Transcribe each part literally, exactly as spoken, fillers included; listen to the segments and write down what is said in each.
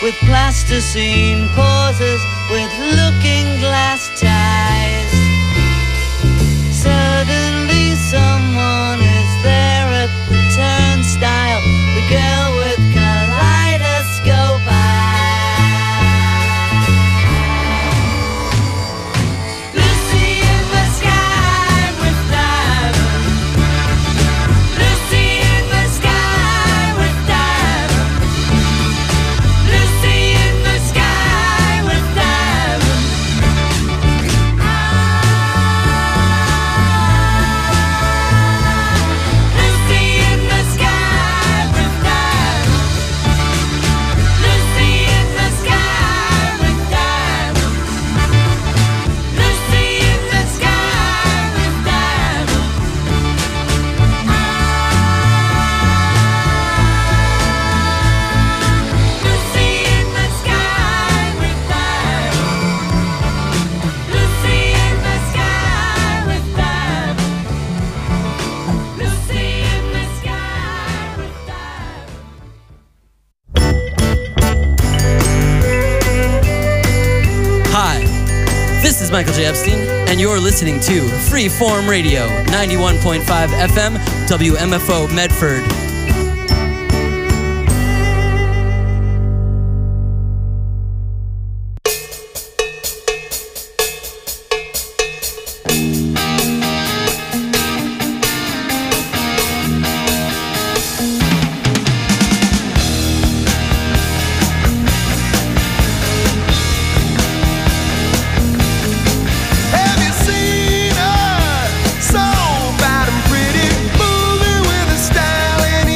with plasticine pauses, with looking glass ties. Suddenly someone is there at the turnstile, the girl with kaleidoscope eyes. Lucy in the sky with diamonds. Lucy in the sky with diamonds. Lucy in the sky with diamonds. Lucy in the sky with diamonds. Lucy in the sky with diamonds. Lucy in the sky with diamonds. Lucy in the sky with diamonds. Lucy in the sky with diamonds. Lucy in the sky with diamonds. Hi, this is Michael J. Epstein, and you're listening to Freeform Radio, ninety-one point five F M, W M F O Medford. Have you seen her? So bad and pretty, moving with a style and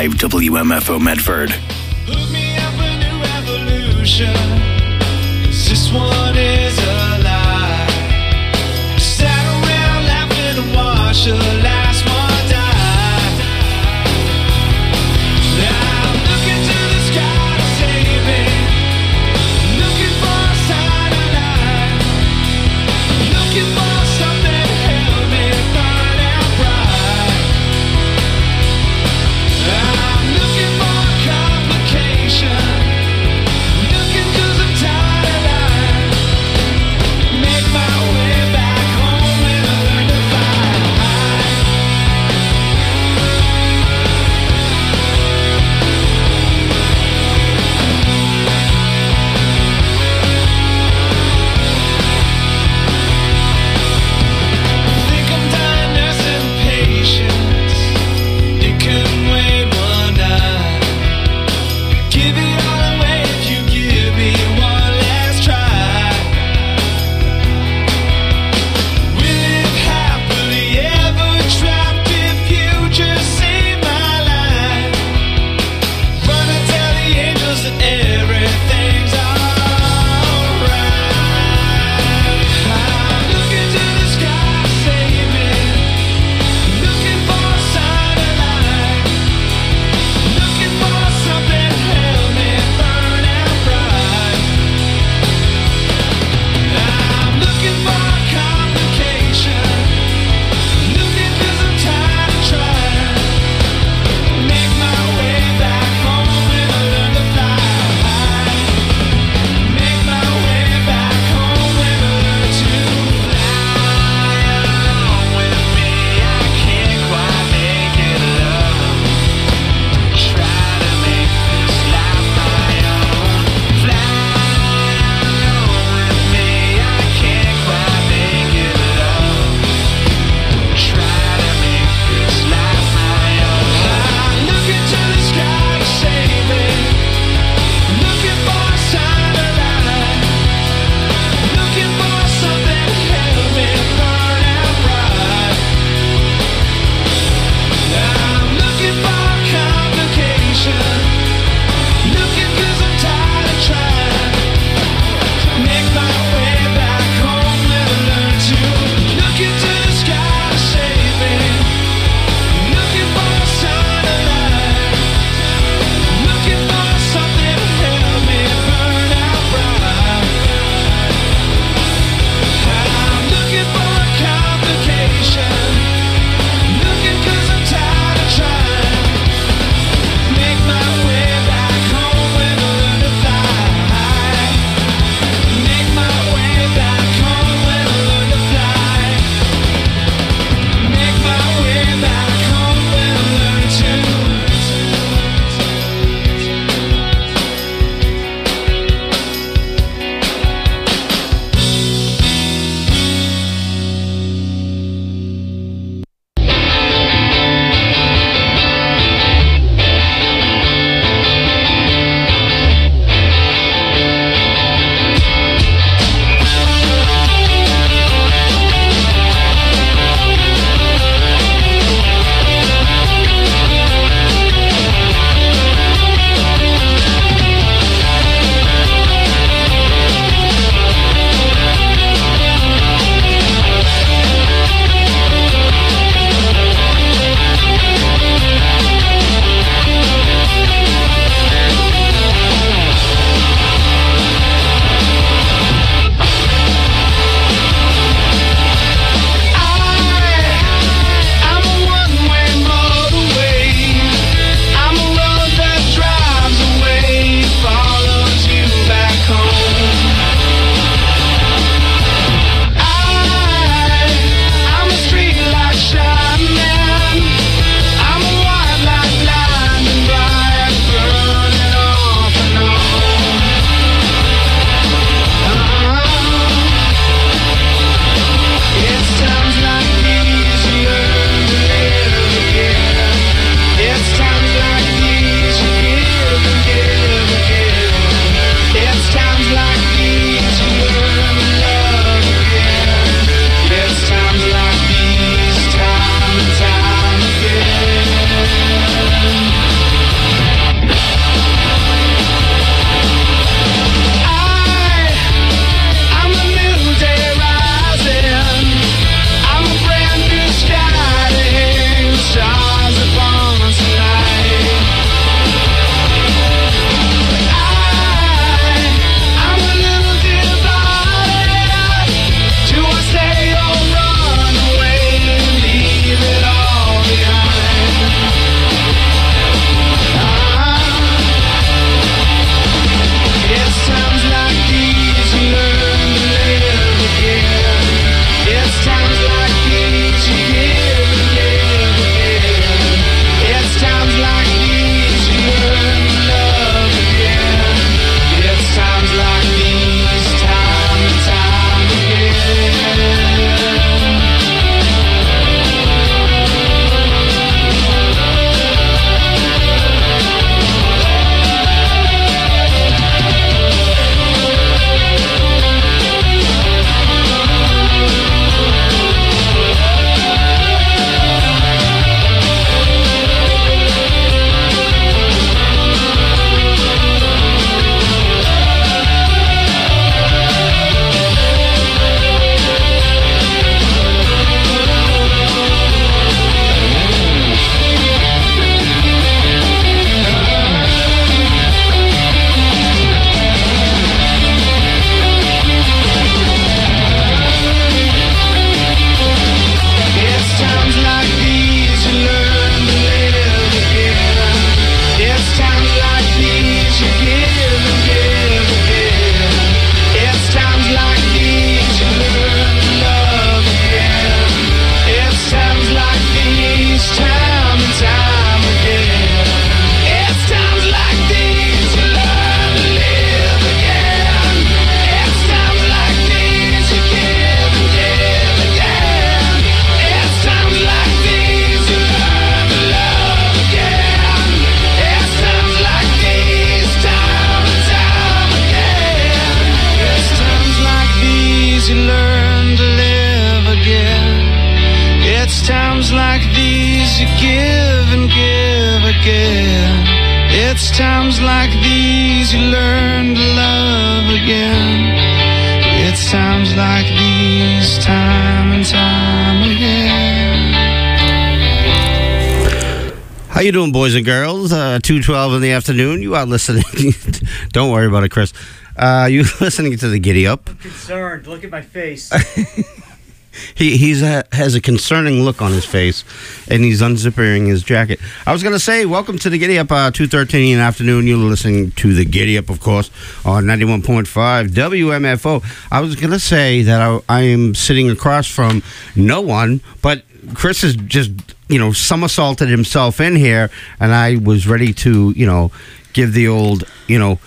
five W M F O Medford. Hook me up a new revolution, 'cause this one is a lie. Sat around laughing and watched the last one die. Now I'm looking to the sky to save me, looking for a sign of life, looking for something to help me burn out bright. I'm looking for complication, looking 'cause you give and give again. It's times like these you learn to love again. It's times like these, time and time again. How you doing, boys and girls? Uh, two twelve in the afternoon. You are listening. Don't worry about it, Chris. Uh, you listening to the Giddy Up? I'm concerned. Look at my face. He he's a, has a concerning look on his face, and he's unzipping his jacket. I was going to say, welcome to the Giddy Up, uh, two thirteen in the afternoon. You're listening to the Giddy Up, of course, on ninety-one point five W M F O. I was going to say that I, I am sitting across from no one, but Chris has just, you know, somersaulted himself in here, and I was ready to, you know, give the old, you know,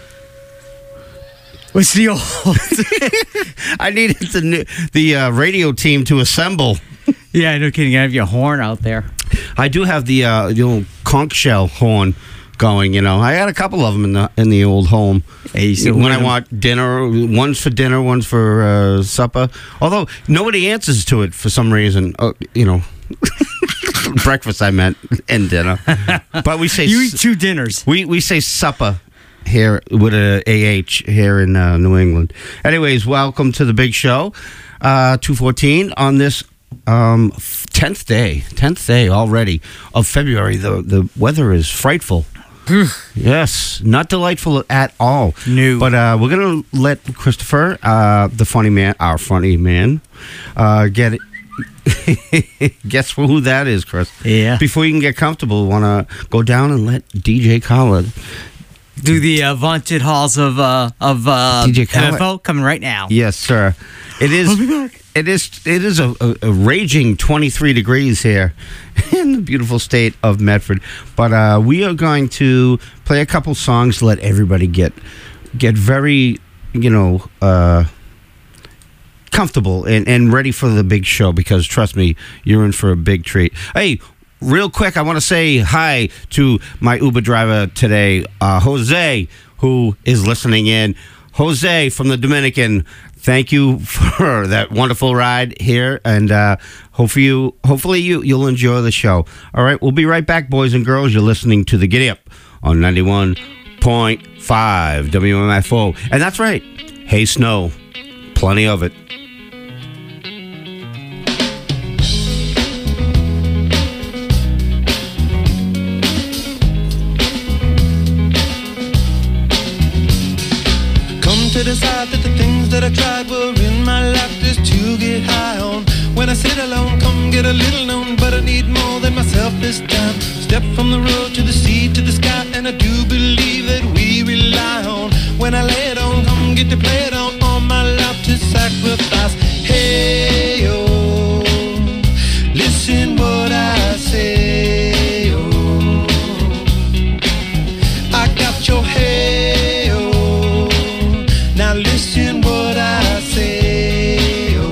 What's the old? I needed the the uh, radio team to assemble. Yeah, no kidding. I have your horn out there. I do have the uh, the old conch shell horn going. You know, I had a couple of them in the in the old home. Hey, so when when I I'm- want dinner, one's for dinner, one's for uh, supper. Although nobody answers to it for some reason. Uh, you know, breakfast I meant and dinner, but we say You s- eat two dinners. we we say supper here with a A H here in uh, New England. Anyways, welcome to the big show, uh, two fourteen on this um, tenth day, tenth day already of February. The the weather is frightful. Yes, not delightful at all. No. But uh, we're gonna let Christopher, uh, the funny man, our funny man, uh, get it. Guess who that is, Chris? Yeah. Before you can get comfortable, want to go down and let D J Khaled. Do the uh, vaunted halls of uh, of uh, D J Khaled. M F O coming right now. Yes, sir. It is. I'll be back. It is. It is a, a, a raging twenty-three degrees here in the beautiful state of Medford. But uh, we are going to play a couple songs to let everybody get get very, you know, uh, comfortable and, and ready for the big show. Because trust me, you're in for a big treat. Hey. Real quick, I want to say hi to my Uber driver today, uh, Jose, who is listening in. Jose from the Dominican, thank you for that wonderful ride here, and uh, hopefully, you, hopefully you, you'll enjoy the show. All right, we'll be right back, boys and girls. You're listening to the Giddy Up on ninety-one point five W M F O, and that's right. Hey, snow, plenty of it. To decide that the things that I tried were in my life just to get high on. When I sit alone, come get a little known, but I need more than myself this time. Step from the road to the sea to the sky, and I do believe that we rely on. When I lay it on, come get to play it on, all my life to sacrifice. Hey, oh, listen what I say, oh, I got your hey, oh. Now listen what I say, oh,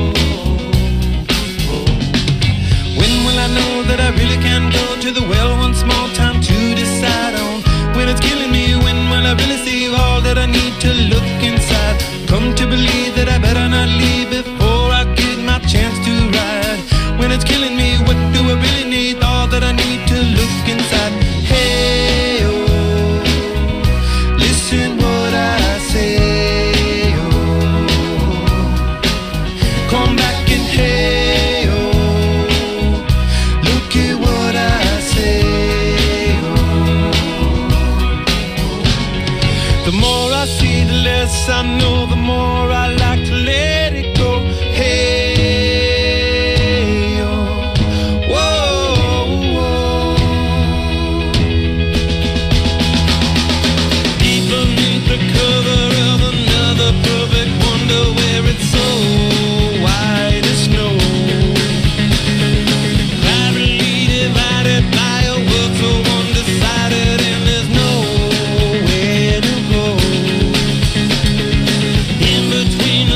oh. When will I know that I really can go to the well one small time to decide on? When it's killing me, when will I really see all that I need to look inside? Come to believe that I better not leave before I get my chance to ride. When it's killing me, what do I really need? All that I need to look inside. Hey, oh, listen what I say. Come back and hey, oh, look at what I say, oh. The more I see, the less I know, the more I like to let it go. Hey, oh, whoa, whoa. Deep beneath the cover of another perfect wonder where it's so white as snow, privately divided by a world so undecided, and there's nowhere to go. In between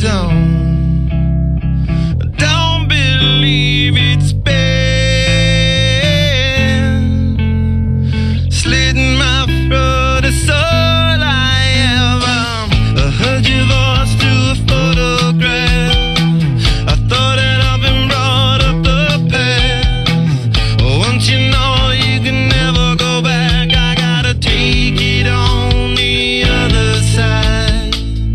don't, I don't believe it's been slitting my throat. It's all I ever. I heard your voice through a photograph. I thought that I've been brought up the past. Once you know you can never go back, I gotta take it on the other side.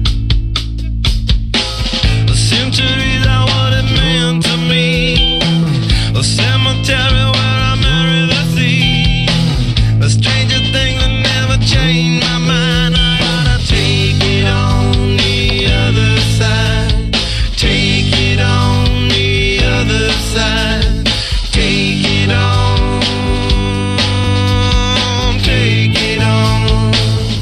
The centuries are what it meant to me. A cemetery where I marry the sea. A stranger thing that never changed my mind. I gotta take it on the other side. Take it on the other side. Take it on. Take it on.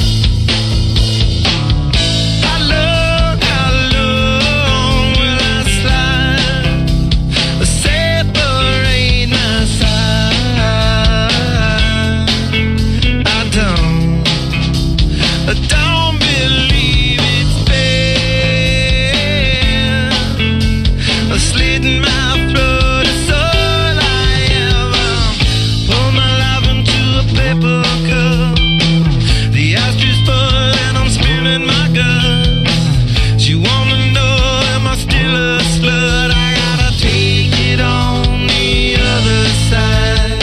How long, how long will I slide? Separate my side. I don't, I don't believe it's been slitting my throat. It's all I ever. Pour my life into a paper cup. The ashtray full and I'm spilling my guts. She wanna know, am I still a slut? I gotta take it on the other side.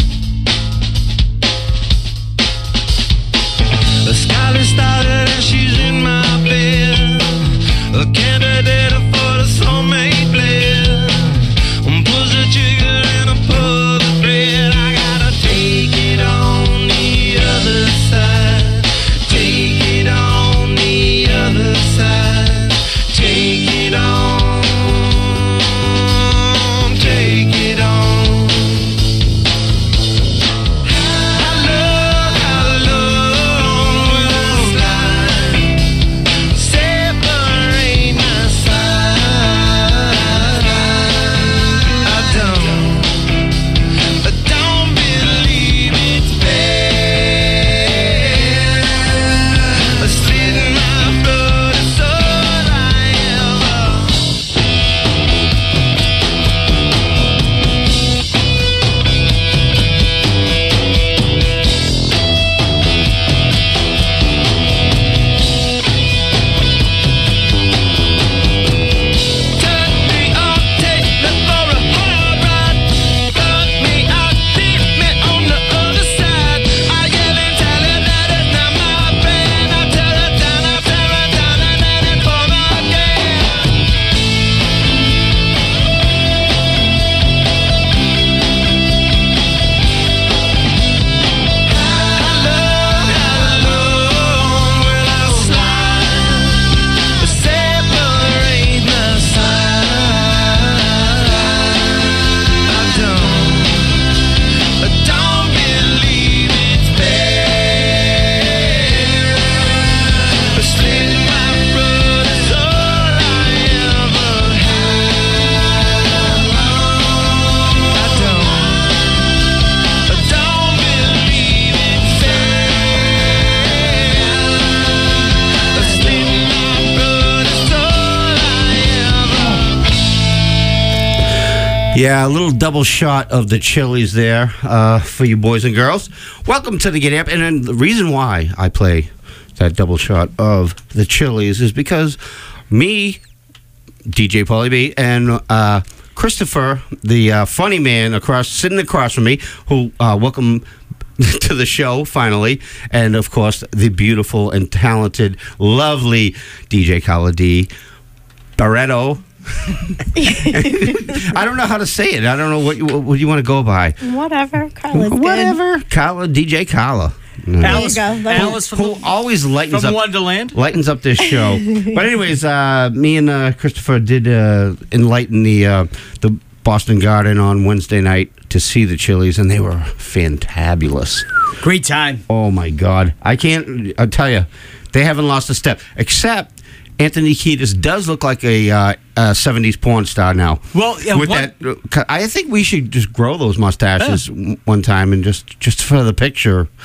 The Skylar started and she's in my bed. A candidate for the soulmate blend. Pulls the trigger and I pull the thread. I gotta take it on the other side. Take it on the other side. Take it on. Take it on. How long, how long will I slide? Separate my side. I don't, I don't believe it's been slitting my throat. It's all I ever. Turn me on, take me for a hard ride. Fuck me out, leave me on the other side. I yell and tell her that it's not my friend. I tear her down, I tear her down, and then it's for again. How long, how long will I slide? Separate my side. I don't, I don't believe it's been slitting my throat. It's all I ever had. I don't, I don't believe it's been slitting my throat. It's all I ever. Yeah, a little double shot of the Chili's there uh, for you boys and girls. Welcome to the Get Up. And then the reason why I play that double shot of the Chili's is because me, D J Paulie B, and uh, Christopher, the uh, funny man across, sitting across from me, who uh, welcome to the show finally, and of course the beautiful and talented, lovely D J Kala D Barretto. I don't know how to say it. I don't know what you, what you want to go by. Whatever. Carla's good. Whatever. Kala, D J Kala. Alice, go. Let me- Alice from, Who always lightens from up Wonderland. lightens up this show. But anyways, uh, me and uh, Christopher did uh, enlighten the uh, the Boston Garden on Wednesday night to see the Chili's, and they were fantabulous. Great time. Oh my God, I can't. I'll tell you, they haven't lost a step. Except Anthony Kiedis does look like a, uh, a seventies porn star now. Well, yeah, with what- that, I think we should just grow those mustaches one time and just just for the picture.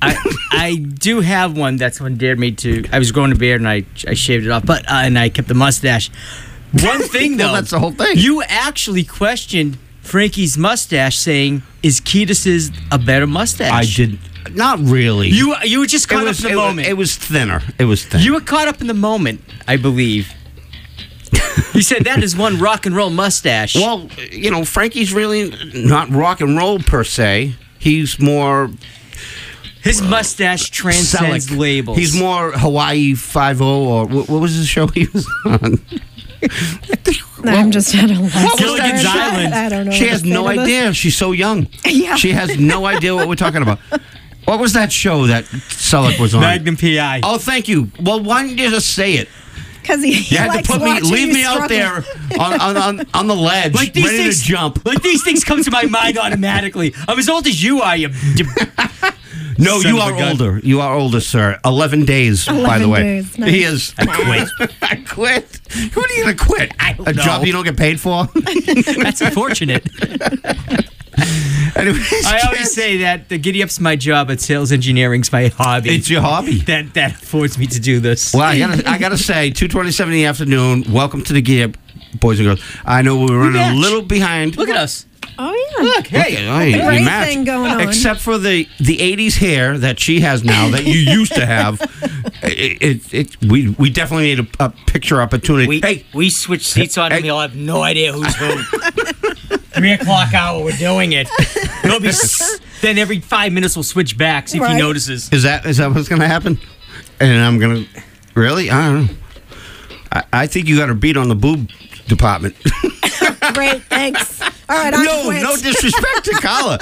I, I do have one that someone dared me to. I was growing a beard and I I shaved it off, but uh, and I kept the mustache. One thing though, Well, that's the whole thing. You actually questioned Frankie's mustache, saying, "Is Ketis's a better mustache?" I did not really. You you were just it caught was, up in the it, was- moment. it was thinner. It was thin. You were caught up in the moment, I believe. You said that is one rock and roll mustache. Well, you know, Frankie's really not rock and roll per se. He's more His mustache transcends Selleck. labels. He's more Hawaii Five O, or what, what was the show he was on? I'm just at a loss. Gilligan's Sorry, Island. I don't know. She what has to say no to this. idea. She's so young. Yeah. She has no idea what we're talking about. What was that show that Selleck was on? Magnum P I. Oh, thank you. Well, why didn't you just say it? Because he, he You had likes to put me, watching leave you me out struggle. there on, on, on, on the ledge, Like these ready things, to jump. Like these things come to my mind automatically. I'm as old as you are. You, you No, Son you of a are gun. older. You are older, sir. Eleven days, by the Eleven way. days, nice. He is. I quit. I quit. What are you gonna quit? I don't A know. job you don't get paid for? That's unfortunate. Anyways, I always kids, say that the giddy up's my job, but sales engineering's my hobby. it's your hobby. that that affords me to do this. Well, I gotta, I gotta say, two twenty-seven in the afternoon. Welcome to the Gear, boys and girls. I know we're running a match. little behind. Look at us. Oh, yeah. Look, hey. Okay, oh, you- you Great match. thing going on. Except for the the eighties hair that she has now that you used to have. It, it, it we we definitely need a, a picture opportunity. We, hey, we switch seats on Hey. him. He'll have no idea who's who. Three o'clock hour, we're doing it. He'll be s- then every five minutes we'll switch back, see if he Right. notices. is that is that what's gonna happen? And I'm gonna really, I don't know. I, I think you got a beat on the boob department. Great, thanks. All right, I no, quit. no disrespect to Carla.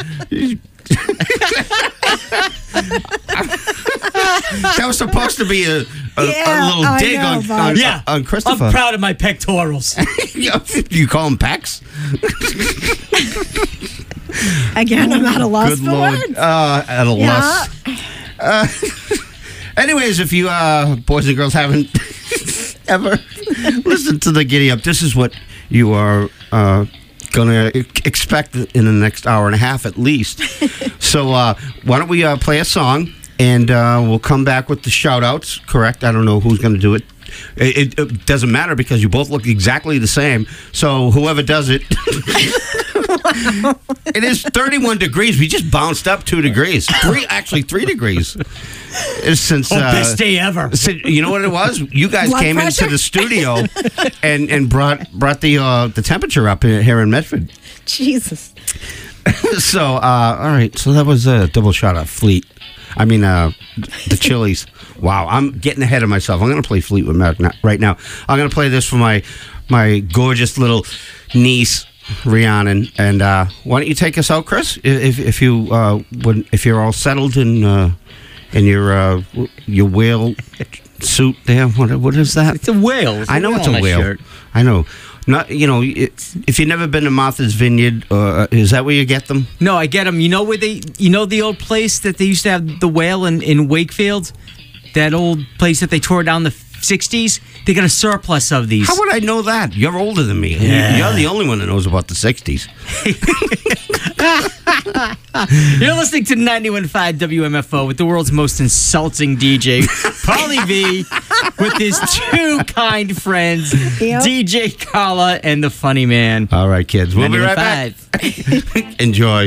That was supposed to be a, a, Yeah, a little I dig know, on, Bob. on, Yeah, on Christopher. I'm proud of my pectorals. You call them pecs? Again, I'm at a loss Good for Lord. words. Uh, at a Yeah. loss. Uh, anyways, if you uh, boys and girls haven't ever listened to the Giddy Up, this is what you are uh, going to expect in the next hour and a half at least. So uh, why don't we uh, play a song, and uh, we'll come back with the shout-outs, correct? I don't know who's going to do it. It, it. It doesn't matter because you both look exactly the same. So whoever does it... It is thirty-one degrees. We just bounced up two degrees. Three, actually, three degrees. It's since Oh, uh, best day ever. since- you know what it was? You guys Blood came pressure? into the studio and and brought brought the uh, the temperature up here in Medford. Jesus. So uh, all right. So that was a double shot of Fleet. I mean, uh, the Chili's. Wow, I'm getting ahead of myself. I'm going to play Fleetwood Mac now- right now. I'm going to play this for my my gorgeous little niece. Rhiannon, and uh, why don't you take us out, Chris? If if you uh, when if you're all settled in uh, in your uh, your whale suit there, what what is that? It's a whale. It's I know it's on a my whale. shirt. I know. Not you know it, if you've never been to Martha's Vineyard, uh, is that where you get them? No, I get them. You know where they? You know the old place that they used to have the whale in in Wakefield, that old place that they tore down the sixties. They got a surplus of these. How would I know that? You're older than me. Yeah. You're the only one that knows about the sixties. You're listening to ninety-one point five W M F O with the world's most insulting D J, Paulie V, with his two kind friends, Yep. D J Kala and the Funny Man. All right, kids. We'll be right back. ninety-one point five. Enjoy.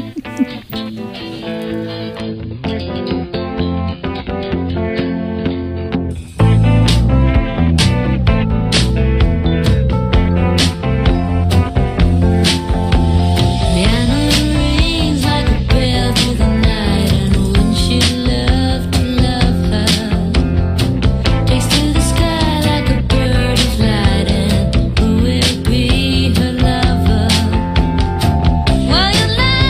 Piano rings like a bell through the night, and wouldn't she love to love her? Takes to the sky like a bird in flight, and who will be her lover? While you're lying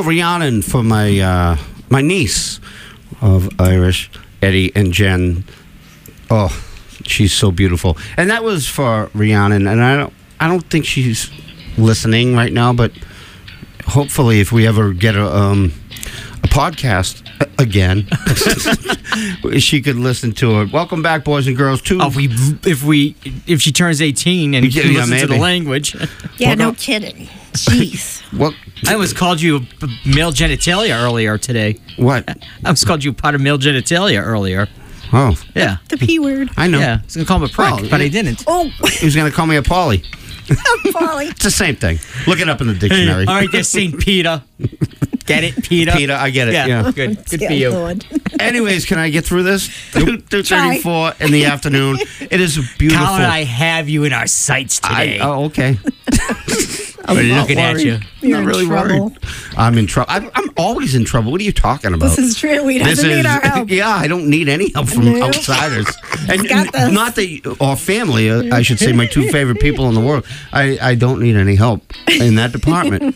Rhiannon for my uh, my niece of Irish, Eddie and Jen. Oh, she's so beautiful. And that was for Rhiannon. And I don't I don't think she's listening right now, but hopefully, if we ever get a um, a podcast again, she could listen to it. Welcome back, boys and girls. To Oh, if we if we if she turns eighteen and Yeah, she yeah, listens to the maybe. language. Yeah, Well, no no. kidding. Jeez. what? I was called you a male genitalia earlier today. What? I was called you part of male genitalia earlier. Oh, Yeah. The P word. I know. Yeah. I was gonna call him a prick, Oh, but I yeah. didn't. Oh, He was going to call me a Polly. Polly. It's the same thing. Look it up in the Hey, dictionary. all right, there's Saint Peter. Get it, Peter? Peter, I get it. Yeah, Yeah. good. Good Yeah, for you. Lord. Anyways, can I get through this? two thirty-four in the afternoon. It is beautiful. How did I have you in our sights I- today? oh, okay. We're looking at worried. you. You're Not in really trouble. worried. I'm in trouble. I'm, I'm always in trouble. What are you talking about? This is true. He This doesn't need is- our help. Yeah, I don't need any help from No. outsiders. And got this. not that, or family, uh, I should say, my two favorite people in the world. I, I don't need any help in that department.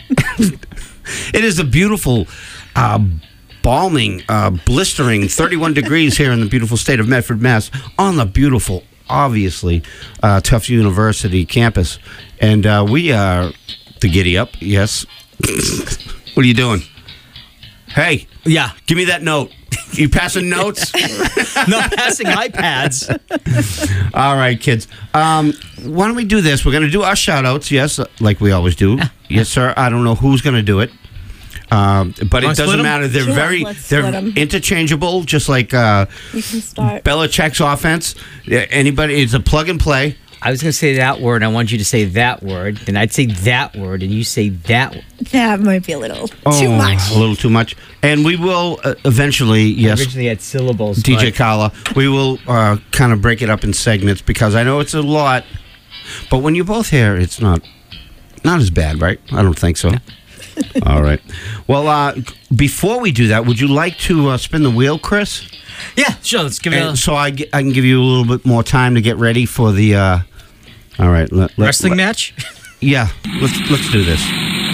It is a beautiful, uh, balming, uh, blistering thirty-one degrees here in the beautiful state of Medford, Mass, on the beautiful, obviously, uh, Tufts University campus. And uh, we are the Giddy Up, yes. What are you doing? Hey, Yeah. give me that note. You passing notes? Not passing iPads. All right, kids. Um, why don't we do this? We're going to do our shout outs, yes, uh, like we always do. Yes, sir. I don't know who's going to do it. Um, but it Wanna split doesn't 'em? matter. They're Sure, very let's they're split 'em. interchangeable, just like uh, You can start. Belichick's offense. Yeah, anybody, it's a plug and play. I was going to say that word. I want you to say that word. Then I'd say that word, and you say that. That might be a little too Oh, much. A little too much. And we will uh, eventually, yes, Originally had syllables. D J but- Kala, we will uh, kind of break it up in segments because I know it's a lot, but when you're both here, it's not not as bad, right? I don't think so. All right. Well, uh, before we do that, would you like to uh, spin the wheel, Chris? Yeah, sure. Let's give it And a so I, ge- I can give you a little bit more time to get ready for the. Uh, all right. Let, let- wrestling let- match. Yeah. Let's let's do this.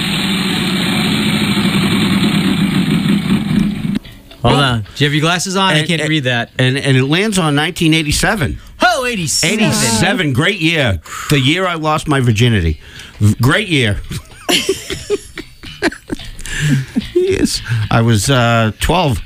Hold on. Do you have your glasses on? I And- can't and- read that. And and it lands on nineteen eighty-seven. Oh, eighty-seven. eighty-seven, great year. The year I lost my virginity. V- Great year. Yes, I was uh, twelve.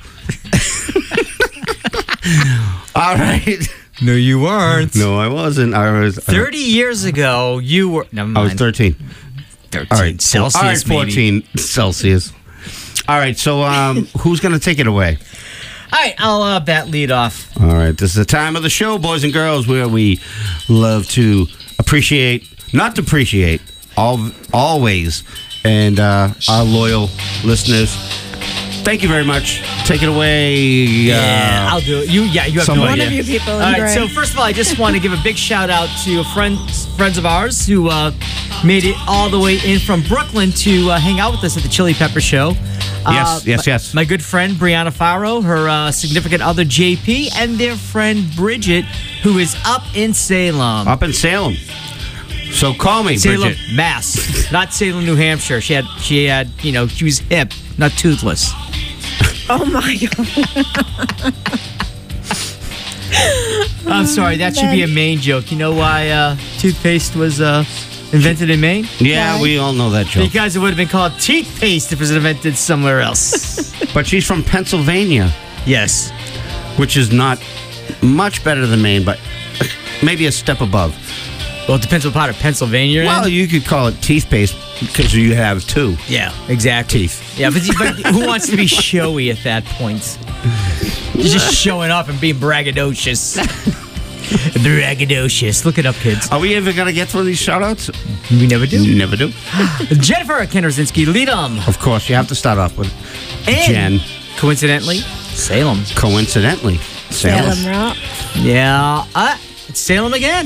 All right. No, you weren't. No, I wasn't. I was uh, thirty years ago, you were. Never mind. I was thirteen. thirteen All right, Celsius. All right, maybe. fourteen Celsius. All right, so um, who's going to take it away? All right, I'll uh, bat lead off. All right, this is the time of the show, boys and girls, where we love to appreciate, not depreciate, all, always, and uh, our loyal listeners. Thank you very much. Take it away. Yeah, uh, I'll do it. You, yeah, you have no somebody. idea. One of you people. All right, Great. so first of all, I just want to give a big shout out to friends friends of ours who uh, made it all the way in from Brooklyn to uh, hang out with us at the Chili Pepper Show. Yes, Uh, yes, my, yes. My good friend Brianna Faro, her uh, significant other J P, and their friend Bridget, who is up in Salem. Up in Salem. So call me, Salem, Bridget. Mass, not Salem, New Hampshire. She had, she had, you know, she was hip, not toothless. Oh my god. I'm sorry, that should be a Maine joke. You know why uh, toothpaste was uh, invented in Maine? Yeah, Right. we all know that joke. Because it would have been called teeth paste if it was invented somewhere else. But she's from Pennsylvania, Yes. which is not much better than Maine, but maybe a step above. Well, it depends what part of Pennsylvania you're Well, in. you could call it teeth paste because you have two. Yeah, exactly. Teeth. Yeah, but, but who wants to be showy at that point? You're just showing off and being braggadocious. Braggadocious. Look it up, kids. Are we ever going to get through these shout-outs? We never do. Never do. Jennifer Kennerzinski, lead 'em. Of course, you have to start off with And Jen. coincidentally, Salem. Coincidentally, Salem. Salem Rock. Yeah, uh, it's Salem again.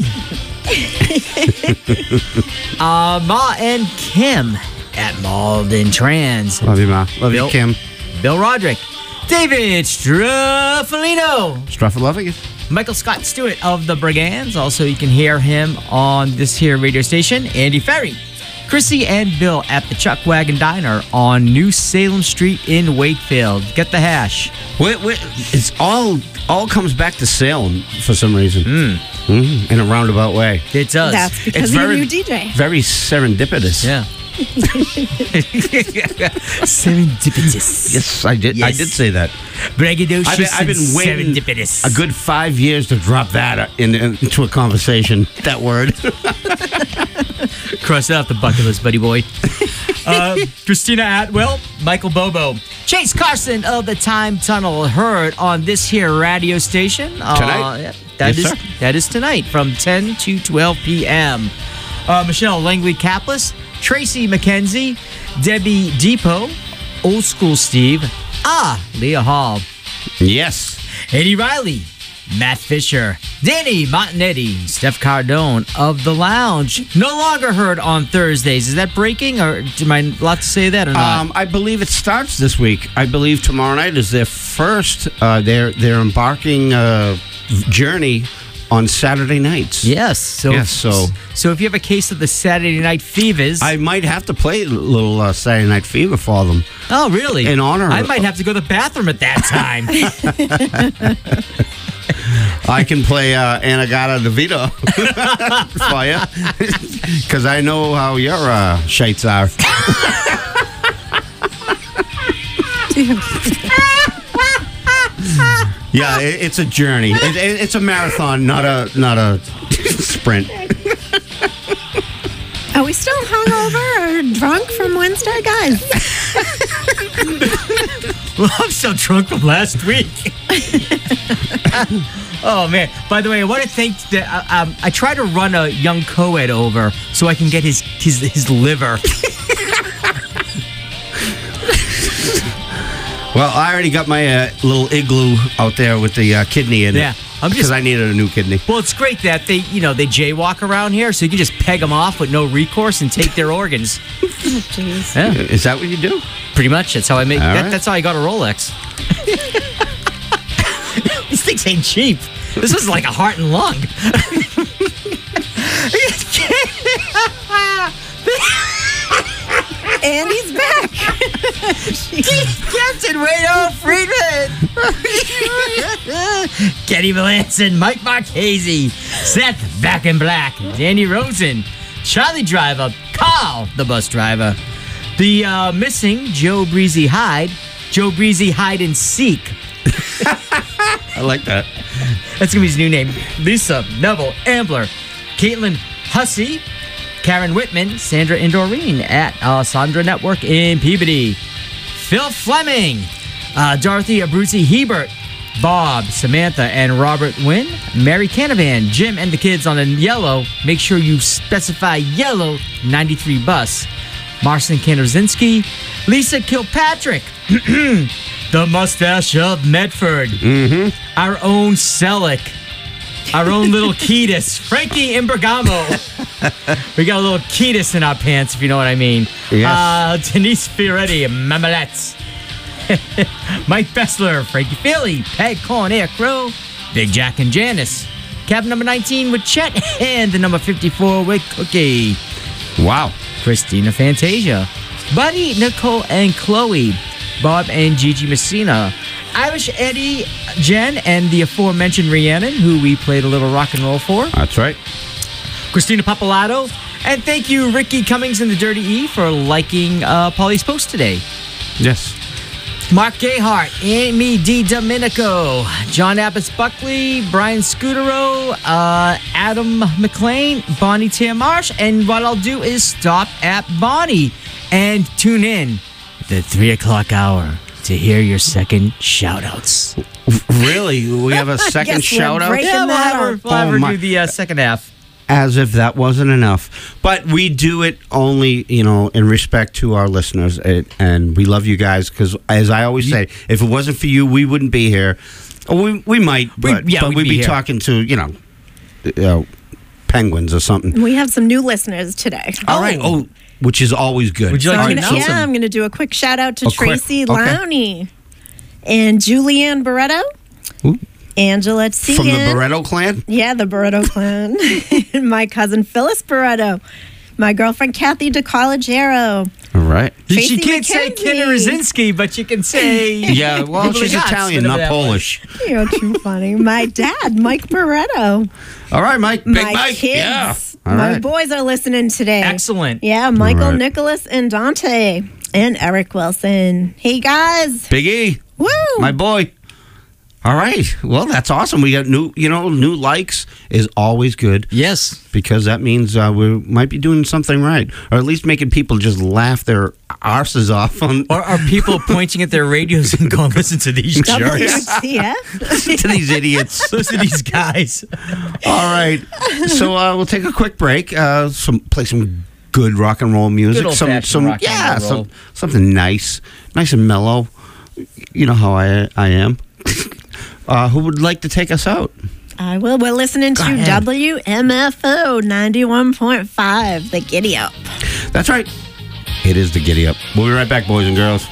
uh, Ma and Kim at Malden Trans. Love you, Ma. Love Bill. you, Kim. Bill Roderick. David Straffolino. Struffa love you. Michael Scott Stewart of the Brigands. Also, you can hear him on this here radio station. Andy Ferry. Chrissy and Bill at the Chuck Wagon Diner on New Salem Street in Wakefield. Get the hash. Wait, wait, it's all all comes back to Salem for some reason. Mm. Mm, in a roundabout way. It does. That's because It's of your very- new D J. Very serendipitous. Yeah. Serendipitous. Yes, I did. I Yes. did say that. Braggadocious I've been, I've been and waiting serendipitous. a good five years to drop that uh, in, into a conversation. That word. Cross it off the bucket list, buddy boy. uh, Christina Atwell, Michael Bobo, Chase Carson of the Time Tunnel, heard on this here radio station. Uh, Tonight? yeah, that Yes, is sir. that is tonight from ten to twelve p.m. Uh, Michelle Langley Kaplis, Tracy McKenzie, Debbie Depot, Old School Steve, ah, Leah Hall, Yes. Eddie Riley, Matt Fisher, Danny Montanetti, Steph Cardone of The Lounge. No longer heard on Thursdays. Is that breaking, or am I allowed to say that or not? Um, I believe it starts this week. I believe tomorrow night is their first. Uh, they're they're embarking uh, journey on Saturday nights. yes. So, Yes, so- so if you have a case of the Saturday Night Fevers. I might have to play a little uh, Saturday Night Fever for them. oh, really? in honor I of- might have to go to the bathroom at that time. I can play uh, Anagata DeVito for you because I know how your uh, shites are. Yeah, it, it's a journey. It, it, it's a marathon, not a not a sprint. Are we still hungover or drunk from Wednesday, guys? Well, I'm still drunk from last week. Oh man! By the way, I want to thank that. Uh, um, I try to run a young co-ed over so I can get his his his liver. Well, I already got my uh, little igloo out there with the uh, kidney in Yeah, it. I'm because just- I needed a new kidney. Well, it's great that they you know they jaywalk around here, so you can just peg them off with no recourse and take their organs. Jeez. Yeah, Is that what you do? pretty much. That's how I make. All That, right. That's how I got a Rolex. These things ain't cheap. This was like a heart and lung. And he's back. Captain Wayno Friedman, Kenny Melanson, Mike Marchese, Seth Back in Black, Danny Rosen, Charlie Driver, Carl the bus driver, the uh, missing Joe Breezy Hyde, Joe Breezy Hide and Seek. I like that. That's gonna be his new name. Lisa, Neville, Ambler, Caitlin Hussey, Karen Whitman, Sandra Indorine at uh, Sandra Network in Peabody, Phil Fleming, uh, Dorothy Abruzzi Hebert, Bob, Samantha, and Robert Wynn, Mary Canavan, Jim and the kids on a yellow. Make sure you specify yellow ninety-three bus. Marcin Kanderzinski, Lisa Kilpatrick, the mustache of Medford, our own Selleck, our own little Ketis, Frankie Imbergamo. We got a little Ketis in our pants, if you know what I mean. Yes. Uh, Denise Fioretti, Mamelets. Mike Bessler, Frankie Philly, Peg Corn Air Crow, Big Jack and Janice. Cabin number nineteen with Chet, and the number fifty-four with Cookie. Wow. Christina Fantasia, Buddy, Nicole, and Chloe, Bob and Gigi Messina, Irish Eddie, Jen, and the aforementioned Rhiannon, who we played a little rock and roll for, That's right. Christina Papalato, and thank you, Ricky Cummings and the Dirty E, for liking uh, Polly's post today. Yes. Mark Gayhart, Amy D. Domenico, John Abbott Buckley, Brian Scudero, uh, Adam McLean, Bonnie Tamarsh, and what I'll do is stop at Bonnie and tune in the three o'clock hour to hear your second shout outs. Really? We have a second Guess we're shout out? breaking Yeah, we'll that have her, up. we'll have Oh, her my- do the uh, second half. As if that wasn't enough. But we do it only, you know, in respect to our listeners. And, and we love you guys because, as I always say, if it wasn't for you, we wouldn't be here. Or we, we might, We- but, yeah, but we'd we'd be be, here. talking to, you know, uh, penguins or something. We have some new listeners today. All right. Oh, which is always good. Would you like So to I'm announce gonna, them? yeah, I'm going to do a quick shout out to Oh, quick. Tracy Okay. Lowney and Julianne Barretto, Ooh. Angela Tsegan. From the Barretto clan? Yeah, the Barretto clan. And my cousin Phyllis Barretto. My girlfriend Kathy DeCollegiero. All right. Tracy She can't say McKenzie. Kenny Rosinski, but you can say. Yeah, well, she's Obligato, Italian, whatever not that was. Polish. You're too funny. My dad, Mike Moretto. All right, Mike. Big My Mike. kids. Yeah. All My right. boys are listening today. Excellent. Yeah, Michael, All right. Nicholas, and Dante. And Eric Wilson. Hey, guys. Big E. Woo! My boy. All right. Well, that's awesome. We got new, you know, new likes is always good Yes. because that means uh, we might be doing something right, or at least making people just laugh their arses off on Or are people pointing at their radios and going, listen to these W jerks? T F. to these idiots. Listen to these guys. All right. So uh, we'll take a quick break. Uh, some play some good rock and roll music. Good some old-fashioned some rock and yeah, roll. some something nice, nice and mellow. You know how I I am. Uh, who would like to take us out? I will. We're listening to ahead. W M F O ninety-one point five, The Giddy Up. That's right. It is the Giddy Up. We'll be right back, boys and girls.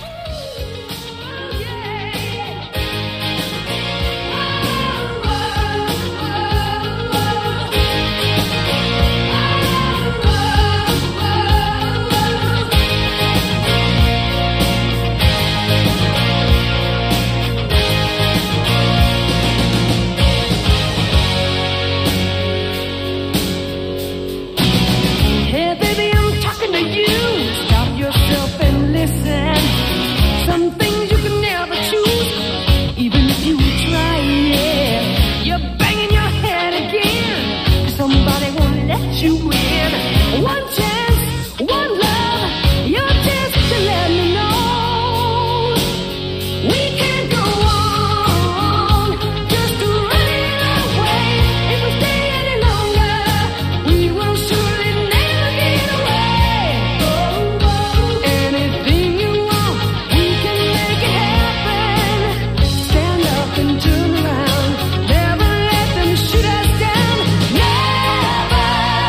Hey, baby, I'm talking to you. Stop yourself and listen. Some things you can never choose, even if you try. Yeah, you're banging your head again. Somebody won't let you in. One chance, one love, your chance to let me know. We can't go on just running away. If we stay any longer, we will surely never get away. Oh, oh. Anything you want, we can make it happen. Stand up and turn around. Never let them shoot us down. Never,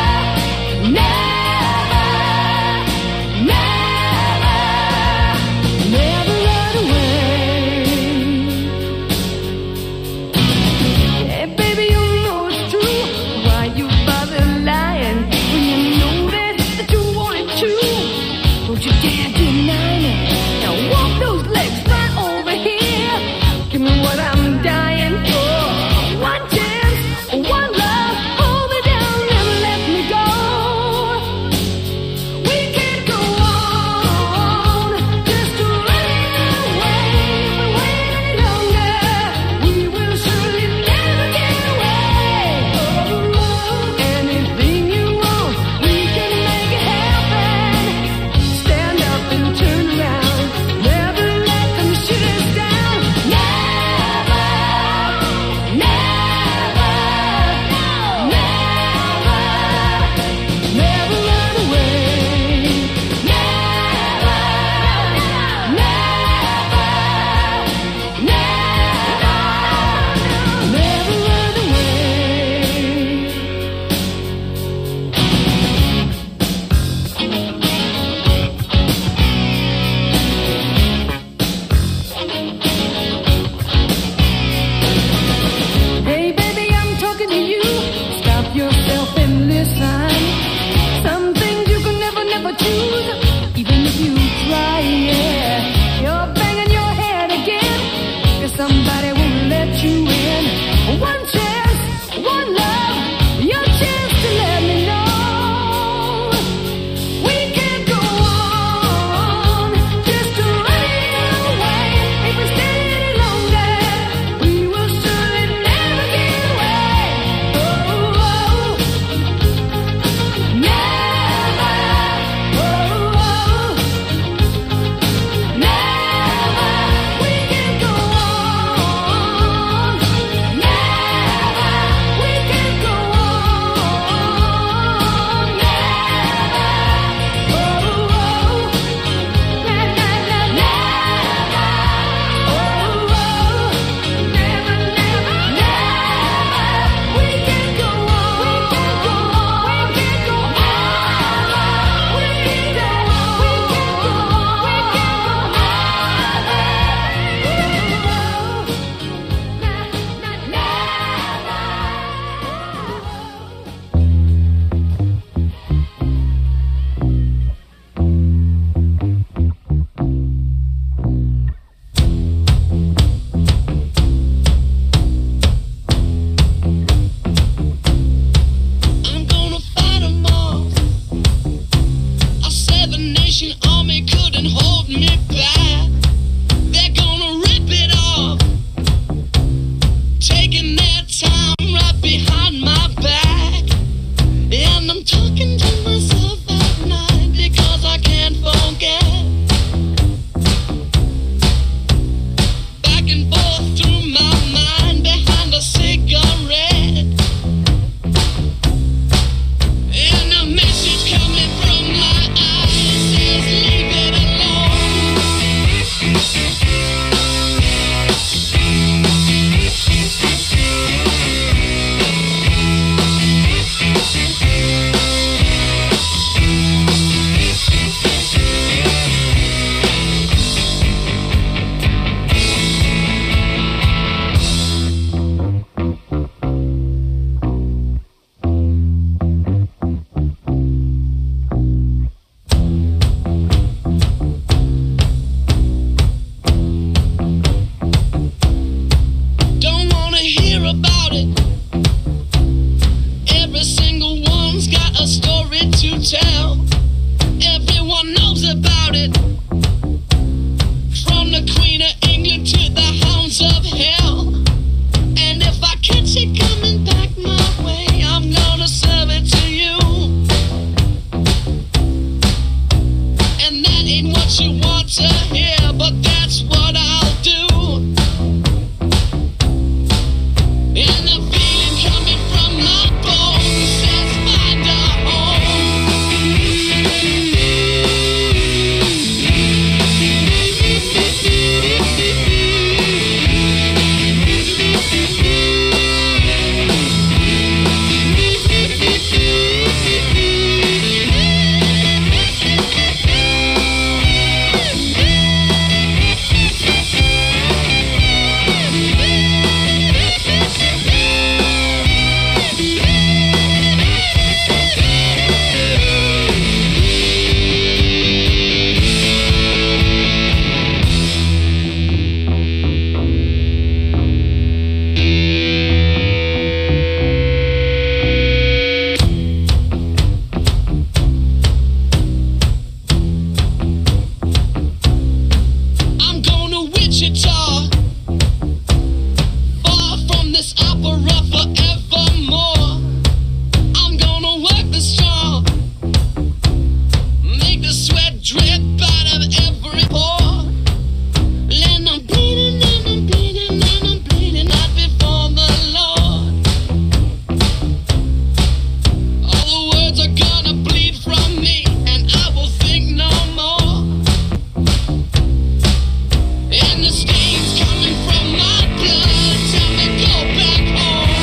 never, never, never run away. Hey, baby, you know it's true. Why you bother lying when you know that, that you wanted to? Don't you dare deny it. Now walk those legs right over here. Give me what I'm dying for. One chance, one love. Hold me down, never let me go. We can't go on just running away. If we wait any longer, we will surely never get away. Oh, anything you want, we can make it happen. Stand up and turn around. Never let them shoot us down. Never, never, never, never run away. Never, never, never, never run away. Hey, baby, I'm talking to you. Stop yourself and listen. Some things you can never, never choose, even if you try. Yeah, you're banging your head again, 'cause somebody won't let you in. One chance, one love, your chance to let me know. We can't go on just running away. If we stay any longer, we will surely never get away. Oh, oh. Never, oh, oh. Never, got a story to tell. Everyone knows about it. From the Queen of England to the hounds of hell. And if I catch it coming back my way, I'm gonna serve it to you. And that ain't what you want to hear, but that's what I'll do. And the feeling coming from my bones says find a I'm going to Wichita, far from this opera forevermore. I'm gonna work the straw, make the sweat drip out of every pore. And I'm bleeding and I'm bleeding and I'm bleeding out before the Lord. All the words are gonna bleed from me, and I will think no more. And the stains coming from my blood tell me go back home.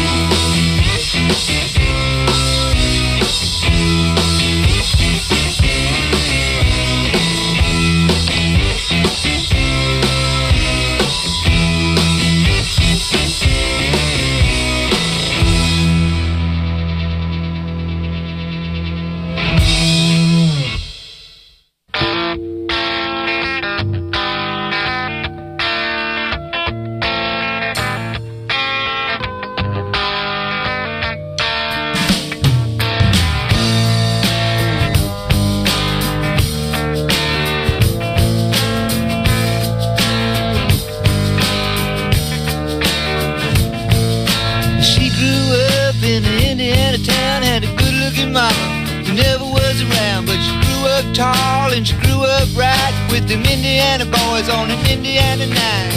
She grew up in an Indiana town, had a good-looking mama who never was around, but she grew up tall and she grew up right with them Indiana boys on an Indiana night.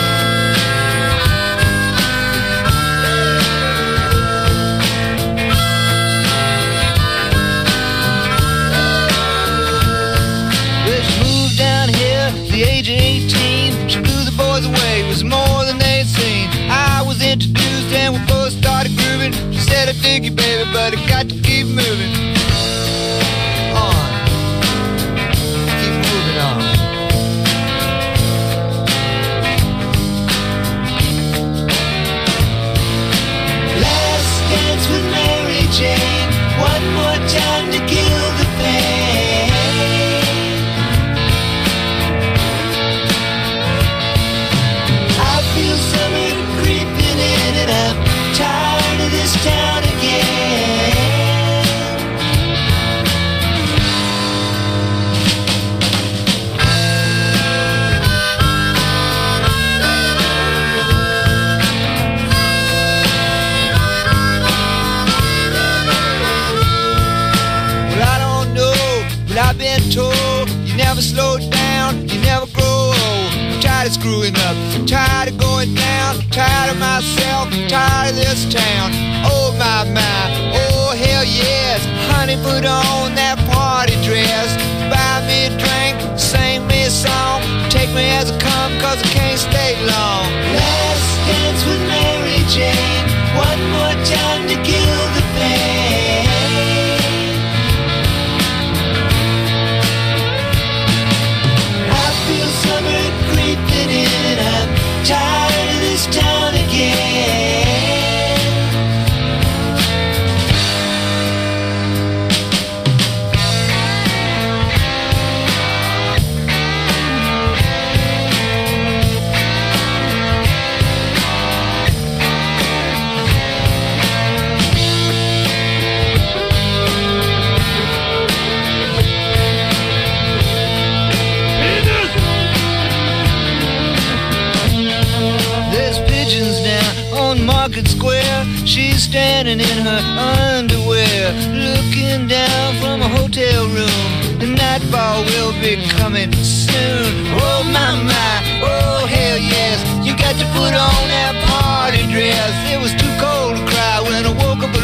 Well, she moved down here at the age of eighteen. She blew the boys away, it was more than they'd seen. I was introduced and we both started grooving. She said, I dig you, baby, but I got to keep moving on. Keep moving on. Last dance with Mary Jane, one more time to kill the pain. I feel summer creeping in and I'm tired of this town again. Well, I don't know, but I've been told you never slow down, you never grow old. I'm tired of screwing up, I'm tired of going down, I'm tired of myself, I'm tired of this town. Oh my, my, oh hell yes. Honey, put on that party dress, buy me a drink, sing me a song, take me as I come, cause I can't stay long. Last dance with Mary Jane, one more time to kill the pain. I feel summer creeping in and I'm tired of this town again. standing in her underwear, looking down from a hotel room. The nightfall will be coming soon. Oh my my, oh hell yes, you got to put on that party dress. It was too cold to cry when I woke up